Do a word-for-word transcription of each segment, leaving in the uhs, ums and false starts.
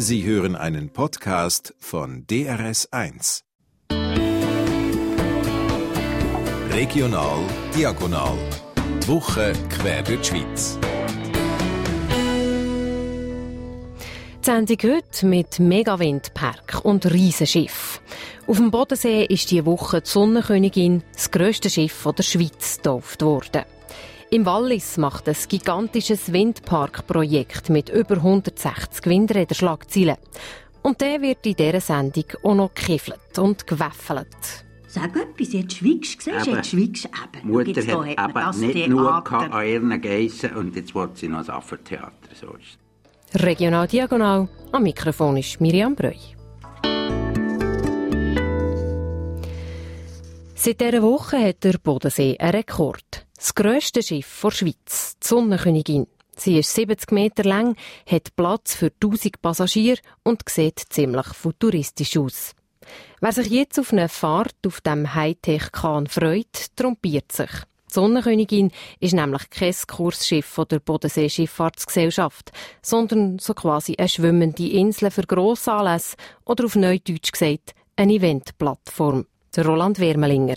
Sie hören einen Podcast von D R S eins. Regional Diagonal. Die Woche quer durch die Schweiz. Die Sendung heute mit Megawindpark und Riesenschiff. Auf dem Bodensee ist diese Woche die Sonnenkönigin, das grösste Schiff der Schweiz, getauft worden. Im Wallis macht ein gigantisches Windparkprojekt mit über hundertsechzig Windrädern Schlagzeilen. Und der wird in dieser Sendung auch noch gekiffelt und gewäffelt. Sag etwas, jetzt schweigst du, siehst du, jetzt schweigst du eben. Mutter jetzt hat, hat eben das nicht Theater. nur an ihren Geissen und jetzt will sie noch ein Affentheater. So ist es. Regional Diagonal, am Mikrofon ist Miriam Breu. Seit dieser Woche hat der Bodensee einen Rekord. Das grösste Schiff der Schweiz, die Sonnenkönigin. Sie ist siebzig Meter lang, hat Platz für tausend Passagiere und sieht ziemlich futuristisch aus. Wer sich jetzt auf eine Fahrt auf dem Hightech-Kahn freut, trompiert sich. Die Sonnenkönigin ist nämlich kein Kursschiff der Bodensee-Schifffahrtsgesellschaft, sondern so quasi eine schwimmende Insel für Grossanlässe oder auf Neudeutsch gesagt eine Eventplattform. Der Roland Wermelinger.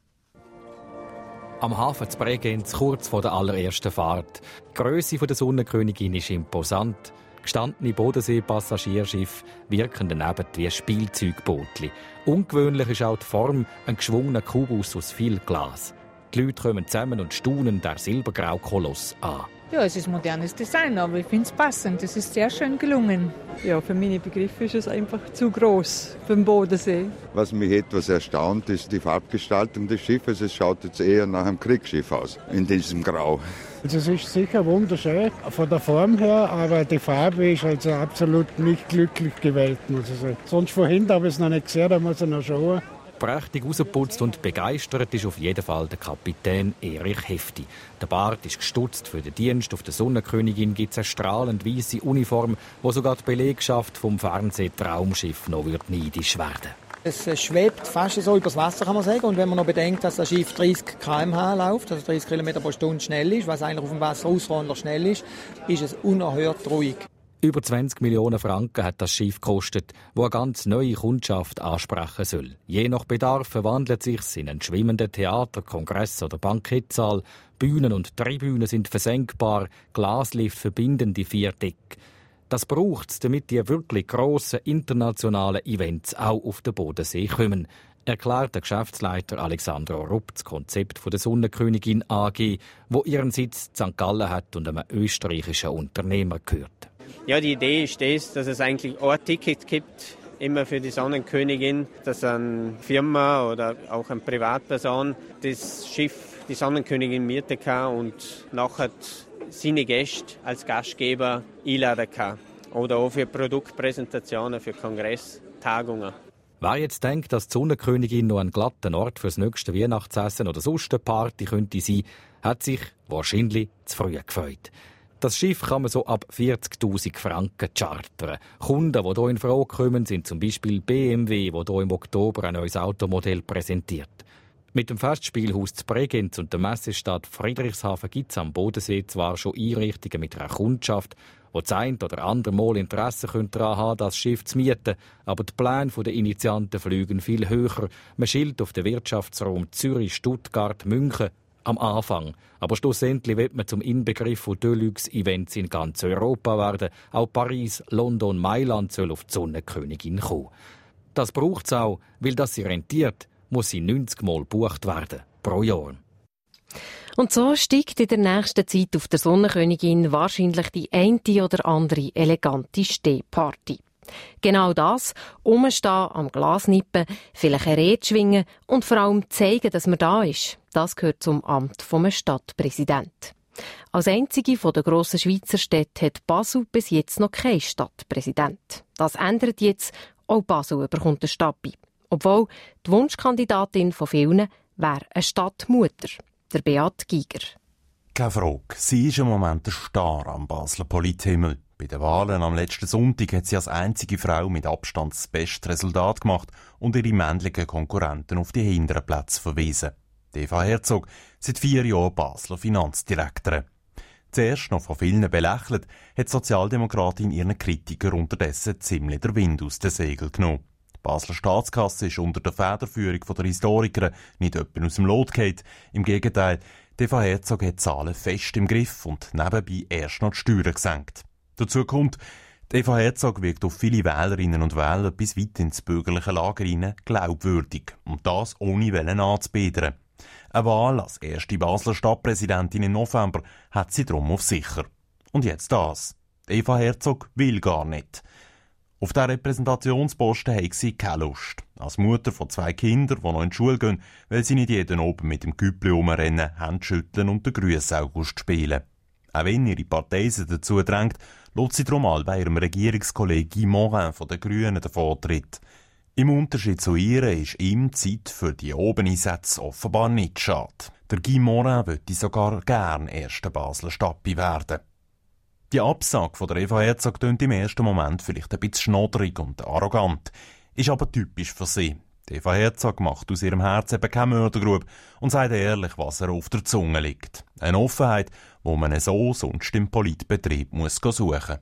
Am Hafen zu Bregenz, kurz vor der allerersten Fahrt. Die Grösse der Sonnenkönigin ist imposant. Gestandene Bodensee-Passagierschiffe wirken daneben wie Spielzeugbootli. Ungewöhnlich ist auch die Form, ein geschwungener Kubus aus viel Glas. Die Leute kommen zusammen und staunen der Silbergrau-Koloss an. Ja, es ist modernes Design, aber ich finde es passend. Es ist sehr schön gelungen. Ja, für meine Begriffe ist es einfach zu groß für den Bodensee. Was mich etwas erstaunt, ist die Farbgestaltung des Schiffes. Es schaut jetzt eher nach einem Kriegsschiff aus, in diesem Grau. Also es ist sicher wunderschön von der Form her, aber die Farbe ist also absolut nicht glücklich gewählt, muss ich sagen. Sonst von hinten habe ich es noch nicht gesehen, da muss ich noch schauen. Prächtig rausgeputzt und begeistert ist auf jeden Fall der Kapitän Erich Hefti. Der Bart ist gestutzt für den Dienst. Auf der Sonnenkönigin gibt es eine strahlend weisse Uniform, wo sogar die Belegschaft vom Fernsehtraumschiff noch wird neidisch werden. Es schwebt fast so übers Wasser, kann man sagen. Und wenn man noch bedenkt, dass das Schiff dreißig Kilometer pro Stunde läuft, also dreißig Kilometer pro Stunde schnell ist, was eigentlich auf dem Wasser außerordentlich schnell ist, ist es unerhört ruhig. Über zwanzig Millionen Franken hat das Schiff gekostet, das eine ganz neue Kundschaft ansprechen soll. Je nach Bedarf verwandelt sich es in einen schwimmenden Theater-, Kongress- oder Bankettsaal. Bühnen und Tribünen sind versenkbar, Glaslift verbinden die vier Decken. Das braucht es, damit die wirklich grossen internationalen Events auch auf den Bodensee kommen, erklärt der Geschäftsleiter Alexandro Rupp das Konzept der Sonnenkönigin A G, wo ihren Sitz in Sankt Gallen hat und einem österreichischen Unternehmer gehört. Ja, die Idee ist das, dass es eigentlich ein Ticket gibt, immer für die Sonnenkönigin, dass eine Firma oder auch eine Privatperson das Schiff, die Sonnenkönigin, mieten kann und nachher seine Gäste als Gastgeber einladen kann. Oder auch für Produktpräsentationen, für Kongresstagungen. Wer jetzt denkt, dass die Sonnenkönigin noch ein glatter Ort für das nächste Weihnachtsessen oder sonst eine Party könnte sein, hat sich wahrscheinlich zu früh gefreut. Das Schiff kann man so ab vierzigtausend Franken chartern. Kunden, die hier in Frage kommen, sind zum Beispiel B M W, der hier im Oktober ein neues Automodell präsentiert. Mit dem Festspielhaus zu Bregenz und der Messestadt Friedrichshafen gibt es am Bodensee zwar schon Einrichtungen mit einer Kundschaft, die das ein oder andere Mal Interesse daran haben, das Schiff zu mieten, aber die Pläne der Initianten fliegen viel höher. Man schielt auf den Wirtschaftsraum Zürich, Stuttgart, München am Anfang. Aber schlussendlich wird man zum Inbegriff von Deluxe-Events in ganz Europa werden. Auch Paris, London, Mailand soll auf die Sonnenkönigin kommen. Das braucht es auch, weil das sie rentiert, muss sie neunzig Mal gebucht werden pro Jahr. Und so steigt in der nächsten Zeit auf der Sonnenkönigin wahrscheinlich die eine oder andere elegante Stehparty. Genau das, umstehen, am Glas nippen, vielleicht eine Rede schwingen und vor allem zeigen, dass man da ist, das gehört zum Amt des Stadtpräsidenten. Als einzige von der grossen Schweizer Städte hat Basel bis jetzt noch keinen Stadtpräsident. Das ändert jetzt, auch Basel bekommt eine Stadt bei. Obwohl die Wunschkandidatin von vielen wäre eine Stadtmutter, der Beat Giger. Keine Frage, sie ist im Moment der Star am Basler Polithimmel. Bei den Wahlen am letzten Sonntag hat sie als einzige Frau mit Abstand das beste Resultat gemacht und ihre männlichen Konkurrenten auf die hinteren Plätze verwiesen. Eva Herzog, seit vier Jahren Basler Finanzdirektorin. Zuerst noch von vielen belächelt, hat die Sozialdemokratin ihren Kritikern unterdessen ziemlich den Wind aus den Segeln genommen. Die Basler Staatskasse ist unter der Federführung der Historiker nicht etwa aus dem Lot gefallen. Im Gegenteil, Eva Herzog hat die Zahlen fest im Griff und nebenbei erst noch die Steuern gesenkt. Dazu kommt, Eva Herzog wirkt auf viele Wählerinnen und Wähler bis weit ins bürgerliche Lager hinein glaubwürdig. Und das ohne Wellen anzubedern. Eine Wahl als erste Basler Stadtpräsidentin im November hat sie drum auf sicher. Und jetzt das. Eva Herzog will gar nicht. Auf der Repräsentationsposten hat sie keine Lust. Als Mutter von zwei Kindern, die noch in die Schule gehen, will sie nicht jeden oben mit dem Güppli rumrennen, Hände schütteln und den Grüss-August spielen. Auch wenn ihre Partei sie dazu drängt, lässt sie darum all bei ihrem Regierungskollegen Guy Morin von den Grünen den Vortritt. Im Unterschied zu ihr ist ihm die Zeit für die Obeneinsätze offenbar nicht schade. Der Guy Morin wollte sogar gern erster Basler Stappi werden. Die Absage von der Eva Herzog klingt im ersten Moment vielleicht ein bisschen schnodrig und arrogant, ist aber typisch für sie. Die Eva Herzog macht aus ihrem Herz eben keine Mördergrube und sagt ehrlich, was ihr auf der Zunge liegt. Eine Offenheit, wo man so sonst im Politbetrieb muss suchen muss.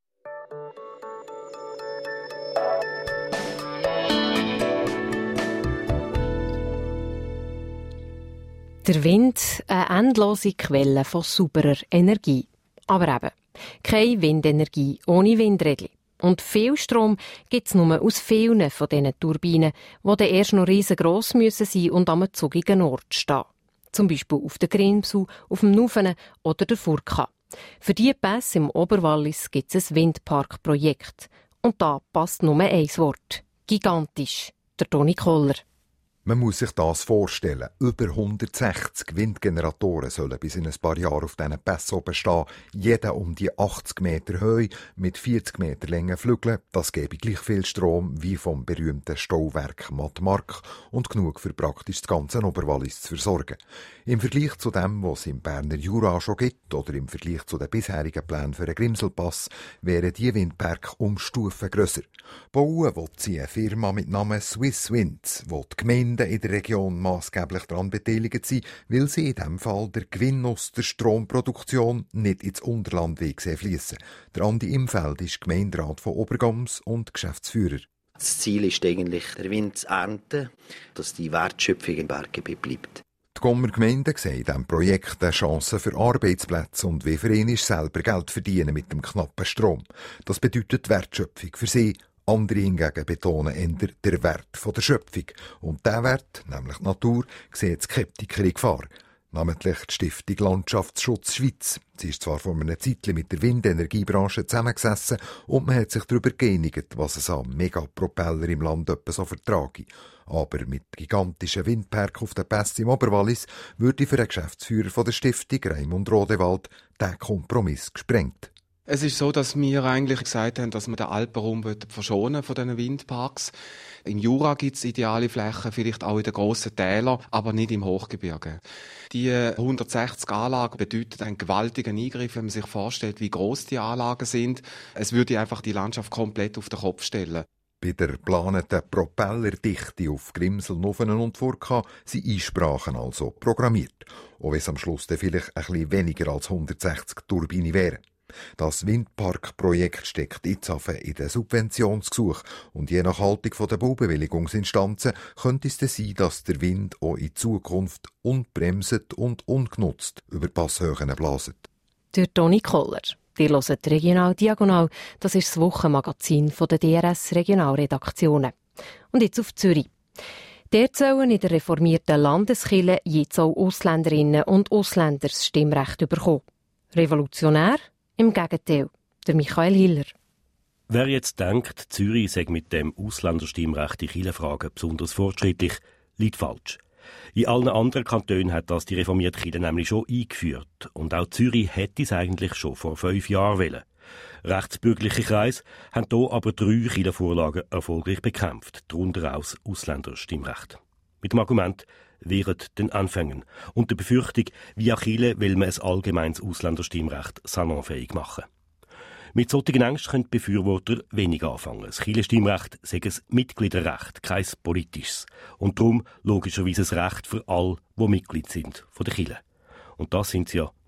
Der Wind, eine endlose Quelle von sauberer Energie. Aber eben, keine Windenergie ohne Windrädchen. Und viel Strom gibt es nur aus vielen von diesen Turbinen, die dann erst noch riesengross müssen sein und an einem zugigen Ort stehen. Zum Beispiel auf der Grimsau, auf dem Nuvenen oder der Furka. Für diese Pässe im Oberwallis gibt es ein Windparkprojekt. Und da passt nur ein Wort. Gigantisch. Der Toni Koller. Man muss sich das vorstellen. Über hundertsechzig Windgeneratoren sollen bis in ein paar Jahren auf diesen Pässen oben stehen. Jeder um die achtzig Meter Höhe mit vierzig Meter langen Flügeln. Das gebe gleich viel Strom wie vom berühmten Stauwerk Mattmark und genug für praktisch das ganze Oberwallis zu versorgen. Im Vergleich zu dem, was es im Berner Jura schon gibt oder im Vergleich zu den bisherigen Plänen für den Grimselpass, wären die Windparks um Stufen grösser. Bauen will sie eine Firma mit Namen Swiss Winds, wo die Gemeinden in der Region maßgeblich daran beteiligt sind, weil sie in diesem Fall der Gewinn aus der Stromproduktion nicht ins Unterland fließen. Der Andi Imfeld ist Gemeinderat von Obergams und Geschäftsführer. Das Ziel ist eigentlich, den Wind zu ernten, dass die Wertschöpfung im Berggebiet bleibt. Die Gommer Gemeinde sehen in diesem Projekt eine Chance für Arbeitsplätze und wie für ihn ist selber Geld verdienen mit dem knappen Strom. Das bedeutet Wertschöpfung für sie. Andere hingegen betonen eher den Wert der Schöpfung. Und dieser Wert, nämlich die Natur, sehen Skeptiker in Gefahr. Namentlich die Stiftung Landschaftsschutz Schweiz. Sie ist zwar vor einer Zeit mit der Windenergiebranche zusammengesessen und man hat sich darüber geeinigt, was es an Megapropeller im Land etwa so vertrage. Aber mit gigantischen Windparks auf den Pässen im Oberwallis würde für den Geschäftsführer der Stiftung, Raimund Rodewald, der Kompromiss gesprengt. Es ist so, dass wir eigentlich gesagt haben, dass wir den Alpenraum verschonen von diesen Windparks. Im Jura gibt es ideale Flächen, vielleicht auch in den grossen Tälern, aber nicht im Hochgebirge. Die hundertsechzig Anlagen bedeuten einen gewaltigen Eingriff, wenn man sich vorstellt, wie gross die Anlagen sind. Es würde einfach die Landschaft komplett auf den Kopf stellen. Bei der geplanten Propellerdichte auf Grimsel, Nuvenen und Furka sind Einsprachen also programmiert. Auch wenn es am Schluss dann vielleicht ein bisschen weniger als hundertsechzig Turbinen wären. Das Windparkprojekt steckt jetzt in den Subventionsgesuch und je nach Haltung der Baubewilligungsinstanzen könnte es dann sein, dass der Wind auch in Zukunft unbremset und ungenutzt über Passhöhen blaset. Der Toni Koller. Ihr hört Regional Diagonal, das ist das Wochenmagazin der D R S Regionalredaktionen. Und jetzt auf Zürich. Dort sollen in der reformierten Landeskirche jetzt auch Ausländerinnen und Ausländer das Stimmrecht bekommen. Revolutionär? Im Gegenteil, der Michael Hiller. Wer jetzt denkt, Zürich sei mit dem Ausländerstimmrecht in Kirchenfragen besonders fortschrittlich, liegt falsch. In allen anderen Kantonen hat das die reformierte Kirche nämlich schon eingeführt. Und auch Zürich hätte es eigentlich schon vor fünf Jahren wollen. Rechtsbürgerliche Kreise haben hier aber drei Kirchenvorlagen erfolgreich bekämpft, darunter auch das Ausländerstimmrecht. Mit dem Argument, während den Anfängen und der Befürchtung, via Kirche will man ein allgemeines Ausländerstimmrecht salonfähig machen. Mit solchen Ängsten können die Befürworter wenig anfangen. Das Kirchenstimmrecht sei ein Mitgliederrecht, kein politisches. Und darum logischerweise ein Recht für alle, die Mitglied sind von der Kirche. Und das sind sie ja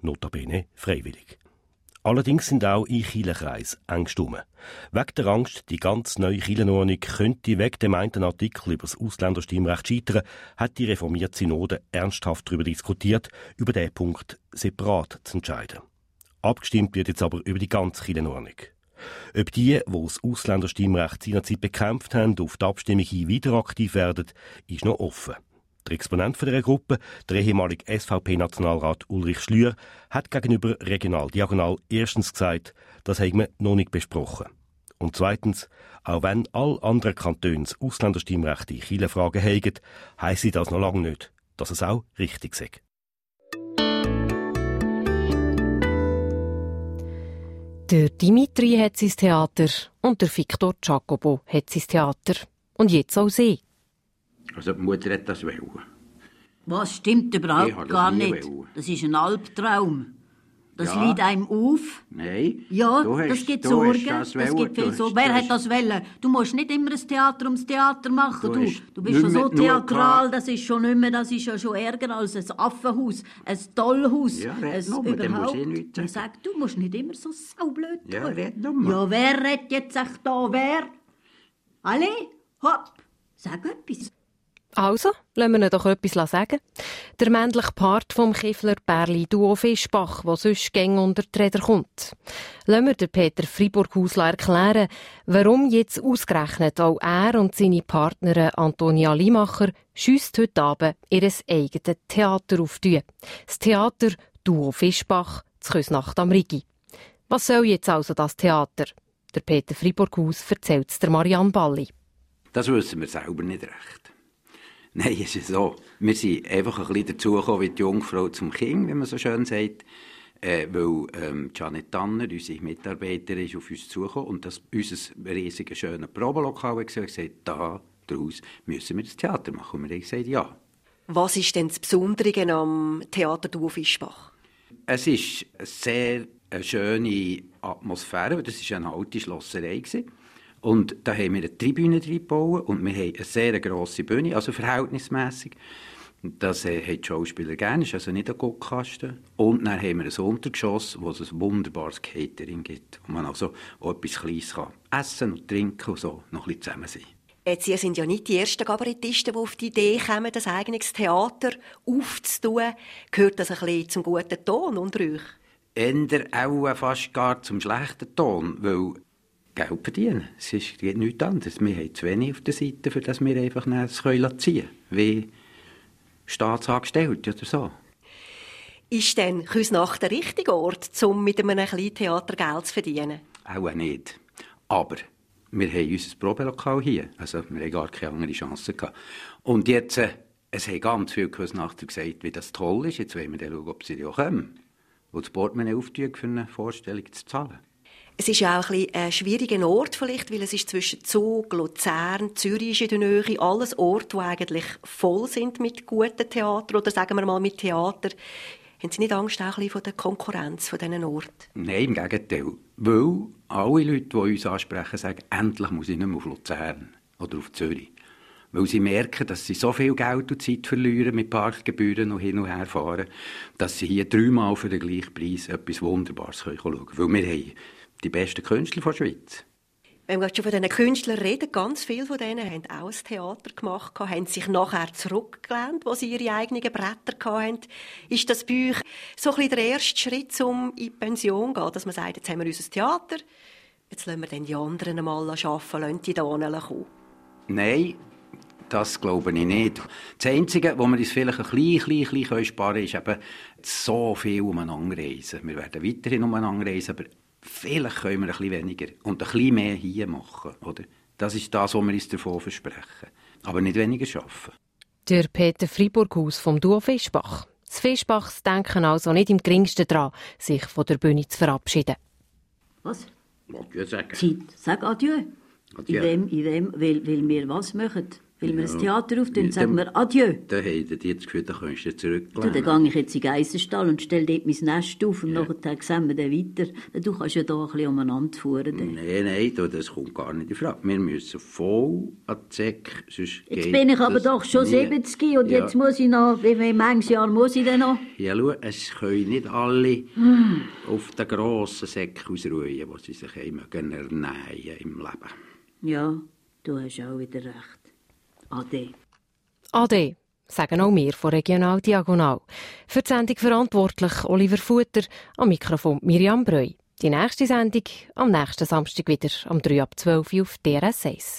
notabene freiwillig. Allerdings sind auch in Kirchenkreisen Ängste herum. Wegen der Angst, die ganz neue Kirchenordnung könnte wegen dem einen Artikel über das Ausländerstimmrecht scheitern, hat die reformierte Synode ernsthaft darüber diskutiert, über diesen Punkt separat zu entscheiden. Abgestimmt wird jetzt aber über die ganze Kirchenordnung. Ob die, die das Ausländerstimmrecht seinerzeit bekämpft haben, auf die Abstimmung hin wieder aktiv werden, ist noch offen. Der Exponent dieser Gruppe, der ehemalige S V P-Nationalrat Ulrich Schlür, hat gegenüber Regional Diagonal erstens gesagt, das habe man noch nicht besprochen. Und zweitens, auch wenn alle anderen Kantone das Ausländerstimmrecht in Kirchenfragen haben, heisse das noch lange nicht, dass es auch richtig sei. Der Dimitri hat sein Theater und der Victor Giacobo hat sein Theater. Und jetzt auch sie. Also die Mutter hat das wollen. Was stimmt überhaupt gar nicht? Wollen. Das ist ein Albtraum. Das ja. liegt einem auf. Nein. Ja, du hast, das gibt du Sorgen. Das, das gibt viel Sorgen. Wer hat das wollen? Du musst nicht immer ein Theater ums Theater machen. Du, du, du bist schon so theatral, das ist schon nicht mehr, das ist ja schon ärger als ein Affenhaus, ein Tollhaus. Ja, red ein nur, überhaupt. Muss ich nicht sagen. Sag, du musst nicht immer so saublöd tun. Ja, red nur. Ja, wer redet jetzt echt da? Wer? Alle? Hopp. Sag etwas. Also, lassen wir ihn doch etwas sagen. Der männliche Part vom Kifler Bärli Duo Fischbach, der sonst gäng unter die Räder kommt. Lassen wir den Peter Fribourg-Hausler erklären, warum jetzt ausgerechnet auch er und seine Partnerin Antonia Limacher schüsst heute Abend ihr eigenes Theater auftun. Das Theater Duo Fischbach zu Küsnacht am Rigi. Was soll jetzt also das Theater? Der Peter Fribourg-Haus erzählt es der Marianne Balli. Das wissen wir selber nicht recht. Nein, es ist so. Wir sind einfach ein bisschen dazugekommen wie die Jungfrau zum Kind, wie man so schön sagt. Äh, weil ähm, Janet Tanner, unsere Mitarbeiterin, ist auf uns zugekommen und das unser riesiges, schönes Probelokal hat gesagt, da daraus müssen wir das Theater machen. Und wir haben gesagt, ja. Was ist denn das Besondere am Theater Duo Fischbach? Es ist eine sehr eine schöne Atmosphäre, das war eine alte Schlosserei. Und da haben wir eine Tribüne reingebaut und wir haben eine sehr grosse Bühne, also verhältnismässig. Das äh, haben die Schauspieler gerne, ist also nicht ein Guckkasten. Und dann haben wir ein Untergeschoss, wo es ein wunderbares Catering gibt, wo man also auch etwas Kleines kann essen und trinken und so noch ein bisschen zusammen sein. Jetzt, Sie sind ja nicht die ersten Kabarettisten, die auf die Idee kommen, das eigenes Theater aufzutun. Gehört das ein bisschen zum guten Ton unter euch? Änder auch fast gar zum schlechten Ton, weil Geld verdienen. Es ist, geht nichts anderes. Wir haben zu wenig auf der Seite, für das wir einfach das ziehen können, wie Staatsangestellte oder so. Ist denn Küsnacht der richtige Ort, um mit einem kleinen Theater Geld zu verdienen? Auch nicht. Aber wir haben unser Probelokal hier. Also wir haben gar keine andere Chance gehabt. Und jetzt, äh, es haben ganz viele Küsnachter gesagt, wie das toll ist. Jetzt wollen wir dann schauen, ob sie auch kommen. Und das Portemonnaie auftun, für eine Vorstellung zu zahlen. Es ist ja auch ein, ein schwieriger Ort vielleicht, weil es ist zwischen Zug, Luzern, Zürich ist in der Nähe, alles Orte, die eigentlich voll sind mit guten Theater oder sagen wir mal mit Theater. Haben Sie nicht Angst auch ein bisschen vor der Konkurrenz von diesen Orten? Nein, im Gegenteil. Weil alle Leute, die uns ansprechen, sagen, endlich muss ich nicht mehr auf Luzern oder auf Zürich. Weil sie merken, dass sie so viel Geld und Zeit verlieren mit Parkgebühren und hin und her fahren, dass sie hier dreimal für den gleichen Preis etwas Wunderbares schauen können. Weil wir haben die besten Künstler der Schweiz. Wenn wir schon von diesen Künstlern reden, ganz viele von denen haben auch ein Theater gemacht, haben sich nachher zurückgelehnt, wo sie ihre eigenen Bretter hatten. Ist das bei euch so ein bisschen der erste Schritt, um in die Pension zu gehen, dass man sagt, jetzt haben wir unser Theater, jetzt lassen wir dann die anderen mal arbeiten, lassen die da kommen? Nein, das glaube ich nicht. Das Einzige, wo wir uns vielleicht ein klein, klein, klein sparen können, ist eben so viel umeinander reisen. Wir werden weiterhin umeinander reisen, aber vielleicht können wir ein bisschen weniger und ein bisschen mehr hier machen. Oder? Das ist das, was wir uns davon versprechen. Aber nicht weniger arbeiten. Der Peter Fribourg-Haus vom Duo Fischbach. Das Fischbachs denken also nicht im geringsten daran, sich von der Bühne zu verabschieden. Was? Adieu sagen. Zeit. Sag Adieu. Adieu. In wem, in wem, weil, weil wir was machen? Weil wir Ja. das Theater auftun, Ja, sagen dann- wir Adieu. Dann haben die das Gefühl, da kannst du Du, zurücklehnen. dann gehe ich jetzt in den Geissenstall und stelle dort mein Nest auf und nachher sehen wir dann weiter. Du kannst ja da ein bisschen umeinander fahren. dann. Nein, nein, du, das kommt gar nicht in Frage. Wir müssen voll an die Säcke, sonst Jetzt geht bin ich aber das doch schon nie. siebzig und Ja. jetzt muss ich noch, wie wie manches Jahr muss ich denn noch? Ja, schau, es können nicht alle Hm. auf den grossen Säcken ausruhen, wo sie sich immer ernähren im Leben. Ja, du hast auch wieder recht. Ade. Ade, sagen auch wir von Regional Diagonal. Für die Sendung verantwortlich Oliver Futter, am Mikrofon Miriam Breu. Die nächste Sendung am nächsten Samstag wieder um drei ab zwölf Uhr auf D R S eins.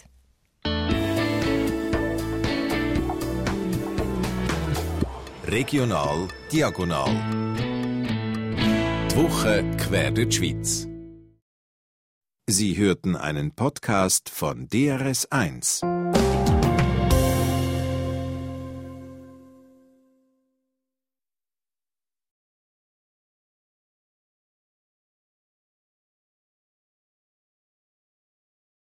Regional Diagonal. Die Woche quer durch die Schweiz. Sie hörten einen Podcast von D R S eins.